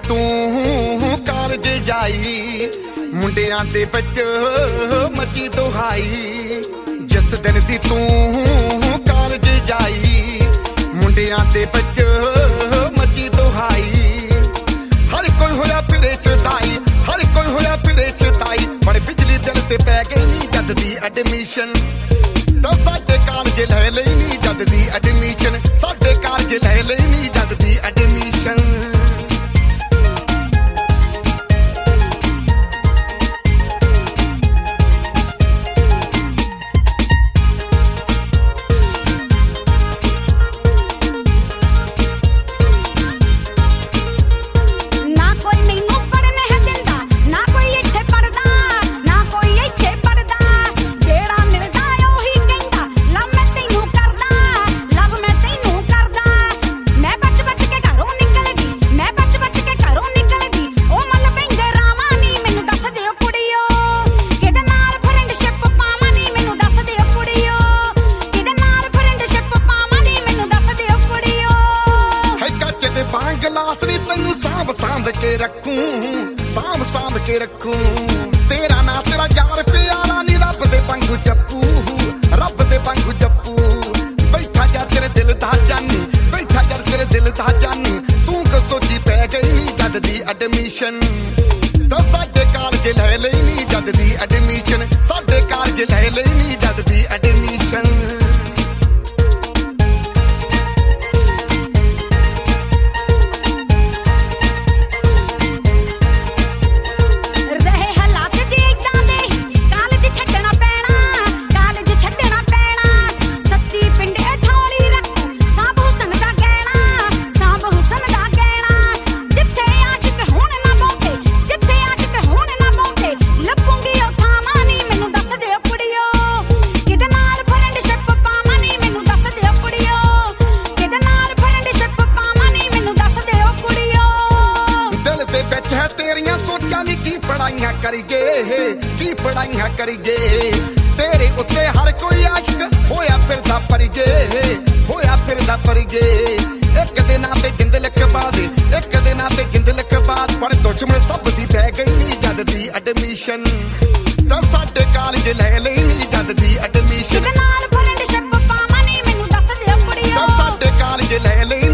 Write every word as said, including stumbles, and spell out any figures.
ਤੂੰ ਕਾਲਜ ਜਾਈ, ਮੁੰਡਿਆਂ ਦੇ ਵਿੱਚ ਮੱਚੀ ਦੁਹਾਈ। ਜਿਸ ਦਿਨ ਦੀ ਤੂੰ ਕਾਲਜ ਜਾਈ, ਮੁੰਡਿਆਂ ਦੇ ਵਿੱਚ ਮੱਚੀ ਦੁਹਾਈ। ਹਰ ਕੋਈ ਹੋਇਆ ਫਿਰੇ ਚੁਦਾਈ, ਹਰ ਕੋਈ ਹੋਇਆ ਫਿਰੇ ਚੁਦਾਈ। ਬੜੇ ਬਿਜਲੀ ਦਿਲ ਤੇ ਪੈ ਗਈ ਨੀ ਜਦ ਦੀ ਐਡਮਿਸ਼ਨ। ਤਾਂ ਸਾਡੇ ਕਾਲਜ ਲੈ ਲਈ ਨੀ ਜਦ ਦੀ ਐਡਮਿਸ਼ਨ, ਸਾਡੇ ਕਾਲਜ ਲੈ ਲਈ ਨੀ ਜਦ ਦੀ ਐਡਮਿਸ਼ਨ। ਗਲਾਸ ਨੀ ਤੈਨੂੰ ਸਾਂਭ ਸਾਂਭ ਕੇ ਰੱਖੂੰ, ਸਾਂਭ ਸਾਂਭ ਕੇ ਰੱਖੂੰ। ਤੇਰਾ ਨਾਂ ਤੇਰਾ ਯਾਰ ਪਿਆਰਾ ਨੀ ਰੱਬ ਦੇ ਵਾਂਗੂ ਜੱਪੂ, ਰੱਬ ਦੇ ਵਾਂਗੂ ਜੱਪੂ। ਬੈਠਾ ਜਾ ਤੇਰੇ ਦਿਲ ਦਾ ਜਾਨੀ, ਬੈਠਾ ਜਾ ਤੇਰੇ ਦਿਲ ਦਾ ਜਾਨੀ। ਤੂੰ ਕਿ ਸੋਚੀ ਪੈ ਗਈ ਨੀ ਜਦ ਦੀ ਐਡਮਿਸ਼ਨ। ਤਾਂ ਸਾਡੇ ਕਾਲਜ ਲੈ ਲਈ ਨੀ ਜਦ ਦੀ ਐਡਮਿਸ਼ਨ, ਸਾਡੇ ਕਾਲਜ ਲੈ ਲਈ ਨੀ ਜਦ ਦੀ ਐਡਮਿਸ਼ਨ। ਤੇਰੀਆਂ ਸੋਚਾਂ ਨੀ ਕੀ ਪੜਾਈਆਂ ਕਰੀਏ, ਕੀ ਪੜਾਈਆਂ ਕਰੀਏ। ਤੇਰੇ ਉੱਤੇ ਹਰ ਕੋਈ ਆਸ਼ਕ ਹੋਇਆ ਫਿਰਦਾ ਪਰੀਏ, ਹੋਇਆ ਫਿਰਦਾ ਪਰੀਏ। ਇੱਕ ਦੇ ਨਾਂ ਤੇ ਜਿੰਦ ਲਿਖਵਾ ਦੇ, ਇੱਕ ਦੇ ਨਾਂ ਤੇ ਜਿੰਦ ਲਿਖਵਾ ਦੇ। ਪਰ ਦੁਸ਼ਮਣ ਸਭ ਦੀ ਪੈ ਗਈ ਨੀ ਜਦ ਦੀ ਐਡਮਿਸ਼ਨ। ਤਾਂ ਸਾਡੇ ਕਾਲਜ ਲੈ ਲਈ ਨੀ ਜਦ ਦੀ ਐਡਮਿਸ਼ਨ। ਨਾਲ ਫਰੈਂਡਸ਼ਿਪ ਪਾਵਾਂ ਨੀ ਮੈਨੂੰ ਦੱਸ ਦੇ ਕੁੜੀਓ, ਤਾਂ ਸਾਡੇ ਕਾਲਜ ਲੈ ਲਈ